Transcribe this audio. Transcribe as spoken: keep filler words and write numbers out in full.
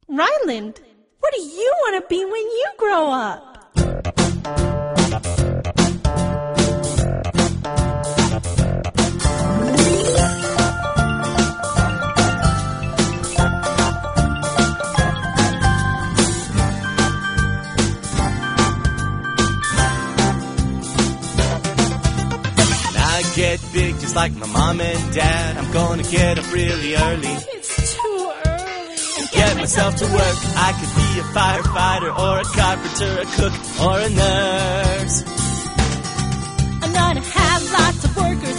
Ryland, what do you want to be when you grow up? Get big just like my mom and dad. I'm gonna get up really early. It's too early. And get myself to work. I could be a firefighter or a carpenter, a cook or a nurse. I'm gonna have lots of workers